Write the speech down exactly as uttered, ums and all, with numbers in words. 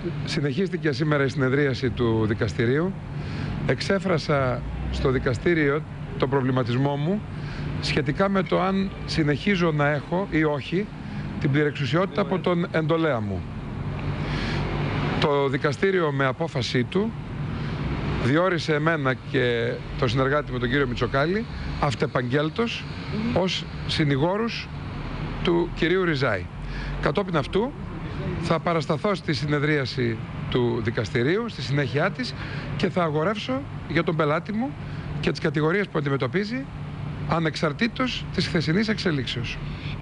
Συνεχίστηκε σήμερα η συνεδρίαση του δικαστηρίου. Εξέφρασα στο δικαστήριο τον προβληματισμό μου σχετικά με το αν συνεχίζω να έχω ή όχι την πληρεξουσιότητα από τον εντολέα μου. Το δικαστήριο με απόφασή του διόρισε εμένα και το συνεργάτη με τον κύριο Μητσοκάλη αυτεπαγγέλτος ως συνηγόρους του κυρίου Ριζάη. Κατόπιν αυτού θα παρασταθώ στη συνεδρίαση του δικαστηρίου, στη συνέχειά της, και θα αγορεύσω για τον πελάτη μου και τις κατηγορίες που αντιμετωπίζει ανεξαρτήτως της χθεσινής εξελίξεως.